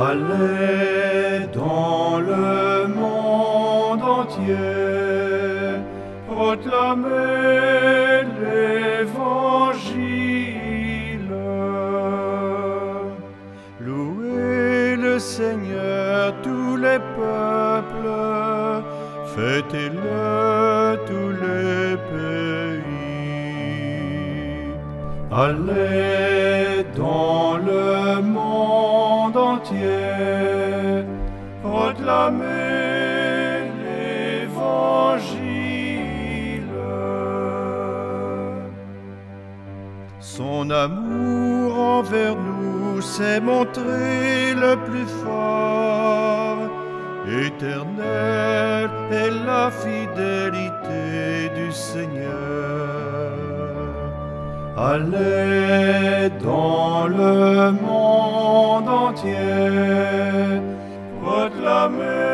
Allez dans le monde entier, proclamez l'Évangile. Louez le Seigneur tous les peuples, fêtez-le tous les pays. Allez dans le monde entier, proclamez l'Évangile. Son amour envers nous s'est montré le plus fort. Éternelle est la fidélité du Seigneur. Allez dans le monde entier, proclamez